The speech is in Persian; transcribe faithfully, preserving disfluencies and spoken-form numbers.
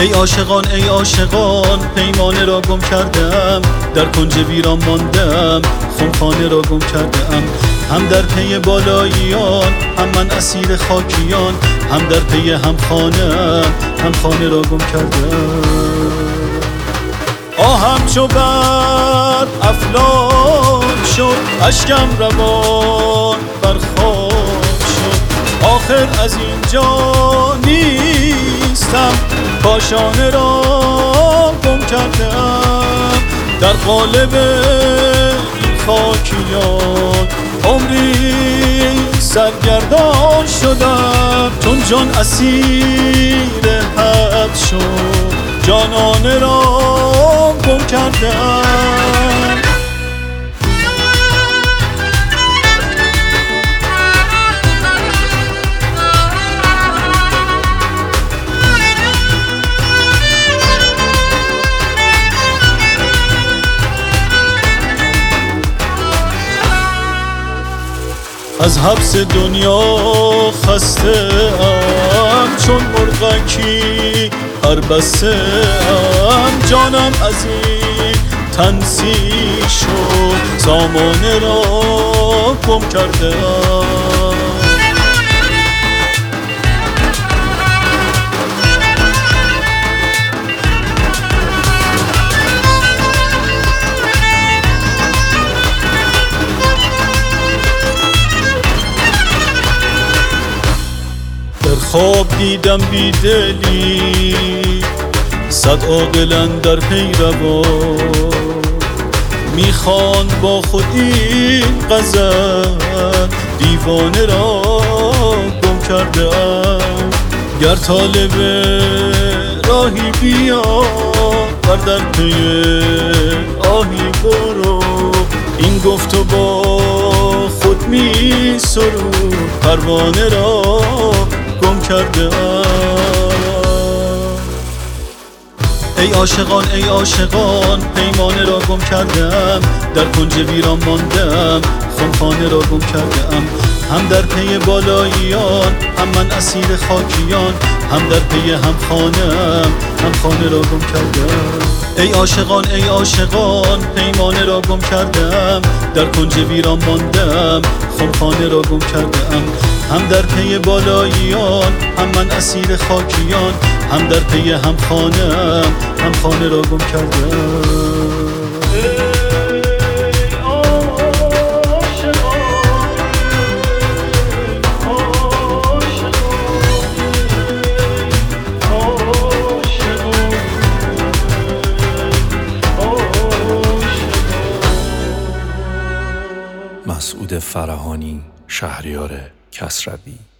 ای عاشقان ای عاشقان پیمانه را گم کردم، در کنج ویران ماندم، خمخانه را گم کردم. هم در پی بالاییان، هم من اسیر خاکیان، هم در پی هم خانم، هم خانه را گم کردم. آهم چو برق افلاک شد، اشکم روان بر خاک شد. آخر از اینجا نیستم، کاشانه را گم کردم. در قالب این خاکیان عمری سرگردان شدم، چون جان اسیر حد شد، جانانه را گم کردم. از حبس دنیا خسته ام، چون مرغکی هر بسته ام. جانم از این تنسی شد، سامانه را گم کرده ام. خواب دیدم بیدلی، صد عاقل اندر پیروان، میخواند با خود این غزل، دیوانه را گم کردم. گر طالب راهی بیا، ور در پی آهی برو، این گفت و با خود می سرود، پروانه را گم کرده ام. ای عاشقان ای عاشقان پیمانه را گم کردم، در کنج ویران ماندم، خمخانه را گم کردم. هم در پی بالاییان، هم من اسیر خاکیان، هم در پی هم خانم، هم خانه را گم کردم. ای عاشقان ای عاشقان پیمانه را گم کردم، در کنج ویران ماندم، خمخانه را گم کردم. هم در پی بالاییان، هم من اسیر خاکیان، هم در پی هم خانم، هم خانه را گم کردم. مسعود فرهانی، شهریار کسروی.